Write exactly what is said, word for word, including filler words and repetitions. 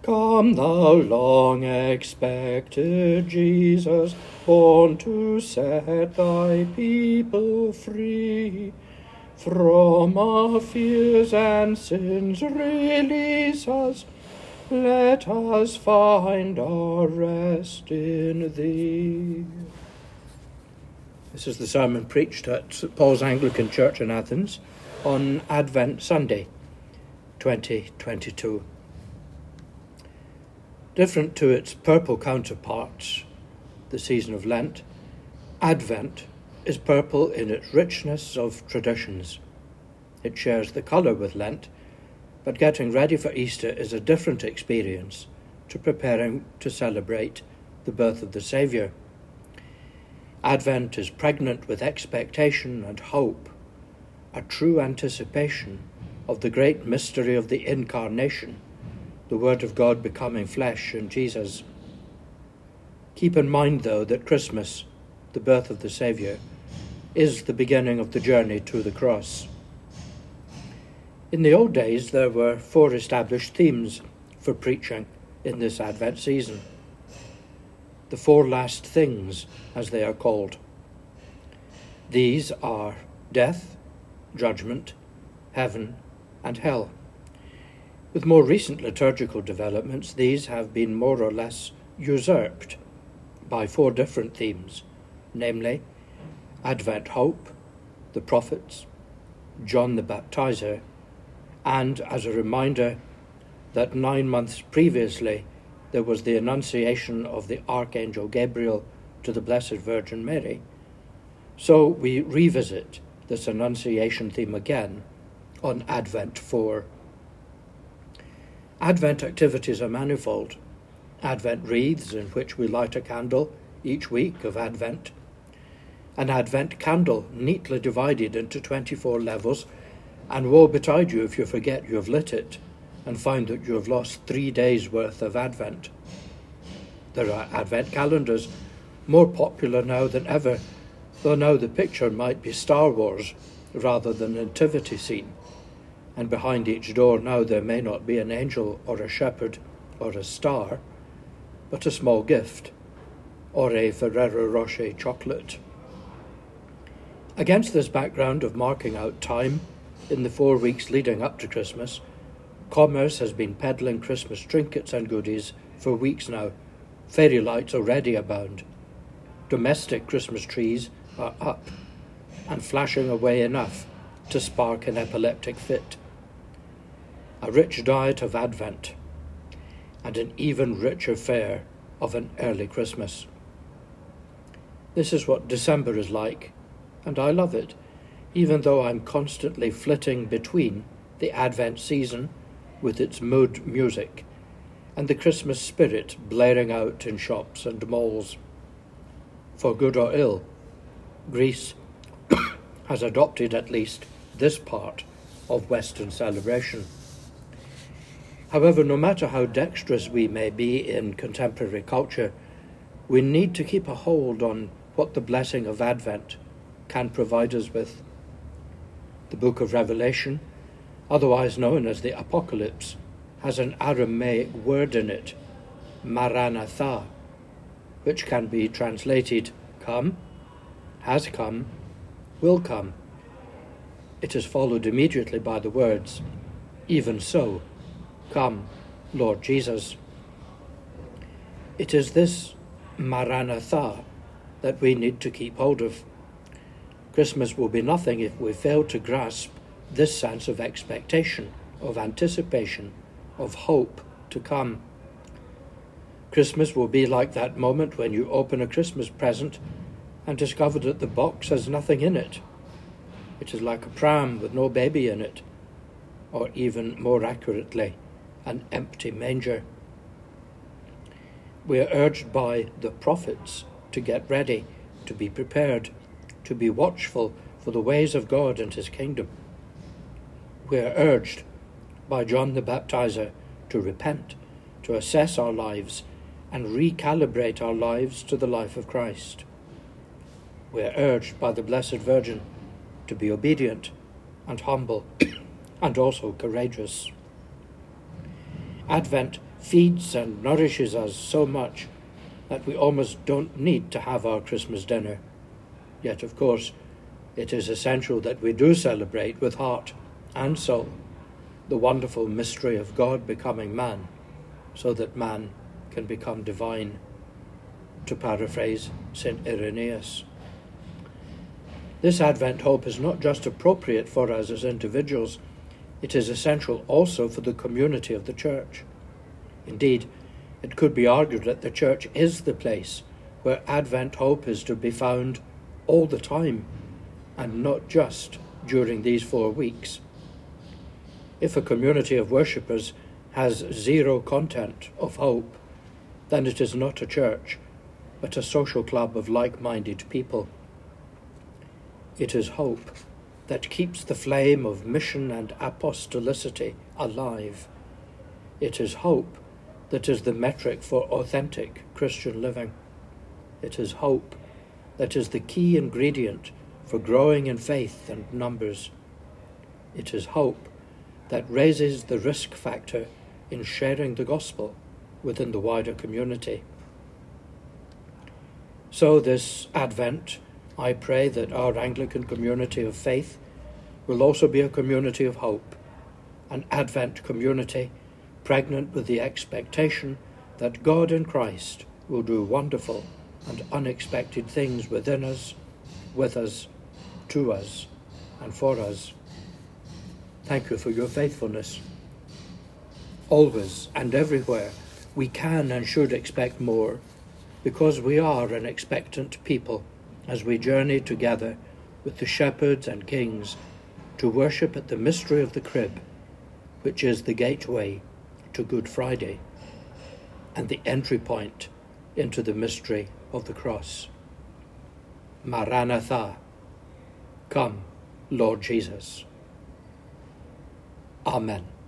Come thou long-expected Jesus, born to set thy people free. From our fears and sins release us, let us find our rest in thee. This is the sermon preached at Saint Paul's Anglican Church in Athens on Advent Sunday, twenty twenty-two. Different to its purple counterpart, the season of Lent, Advent is purple in its richness of traditions. It shares the colour with Lent, but getting ready for Easter is a different experience to preparing to celebrate the birth of the Saviour. Advent is pregnant with expectation and hope, a true anticipation of the great mystery of the Incarnation, the Word of God becoming flesh in Jesus. Keep in mind, though, that Christmas, the birth of the Saviour, is the beginning of the journey to the cross. In the old days, there were four established themes for preaching in this Advent season. The four last things, as they are called. These are death, judgment, heaven, and hell. With more recent liturgical developments, these have been more or less usurped by four different themes, namely Advent hope, the prophets, John the Baptizer, and as a reminder that nine months previously there was the Annunciation of the Archangel Gabriel to the Blessed Virgin Mary. So we revisit this Annunciation theme again on Advent four. Advent activities are manifold. Advent wreaths, in which we light a candle each week of Advent. An Advent candle neatly divided into twenty-four levels, and woe betide you if you forget you have lit it and find that you have lost three days' worth of Advent. There are Advent calendars, more popular now than ever, though now the picture might be Star Wars rather than a nativity scene. And behind each door now there may not be an angel or a shepherd or a star, but a small gift, or a Ferrero Rocher chocolate. Against this background of marking out time in the four weeks leading up to Christmas, commerce has been peddling Christmas trinkets and goodies for weeks now. Fairy lights already abound. Domestic Christmas trees are up and flashing away enough to spark an epileptic fit. A rich diet of Advent, and an even richer fare of an early Christmas. This is what December is like, and I love it, even though I'm constantly flitting between the Advent season with its mood music and the Christmas spirit blaring out in shops and malls. For good or ill, Greece has adopted at least this part of Western celebration. However, no matter how dexterous we may be in contemporary culture, we need to keep a hold on what the blessing of Advent can provide us with. The book of Revelation, otherwise known as the Apocalypse, has an Aramaic word in it, Maranatha, which can be translated come, has come, will come. It is followed immediately by the words, even so, come, Lord Jesus. It is this Maranatha that we need to keep hold of. Christmas will be nothing if we fail to grasp this sense of expectation, of anticipation, of hope to come. Christmas will be like that moment when you open a Christmas present and discover that the box has nothing in it. It is like a pram with no baby in it, or even more accurately, an empty manger. We are urged by the prophets to get ready, to be prepared, to be watchful for the ways of God and his kingdom. We are urged by John the Baptizer to repent, to assess our lives and recalibrate our lives to the life of Christ. We are urged by the Blessed Virgin to be obedient and humble and also courageous. Advent feeds and nourishes us so much that we almost don't need to have our Christmas dinner. Yet, of course, it is essential that we do celebrate with heart and soul the wonderful mystery of God becoming man, so that man can become divine, to paraphrase Saint Irenaeus. This Advent hope is not just appropriate for us as individuals, it is essential also for the community of the Church. Indeed, it could be argued that the Church is the place where Advent hope is to be found all the time, and not just during these four weeks. If a community of worshippers has zero content of hope, then it is not a church, but a social club of like-minded people. It is hope that keeps the flame of mission and apostolicity alive. It is hope that is the metric for authentic Christian living. It is hope that is the key ingredient for growing in faith and numbers. It is hope that raises the risk factor in sharing the gospel within the wider community. So this Advent, I pray that our Anglican community of faith will also be a community of hope, an Advent community pregnant with the expectation that God in Christ will do wonderful and unexpected things within us, with us, to us, and for us. Thank you for your faithfulness. Always and everywhere we can and should expect more, because we are an expectant people as we journey together with the shepherds and kings to worship at the mystery of the crib, which is the gateway to Good Friday and the entry point into the mystery of the cross. Maranatha, come, Lord Jesus. Amen.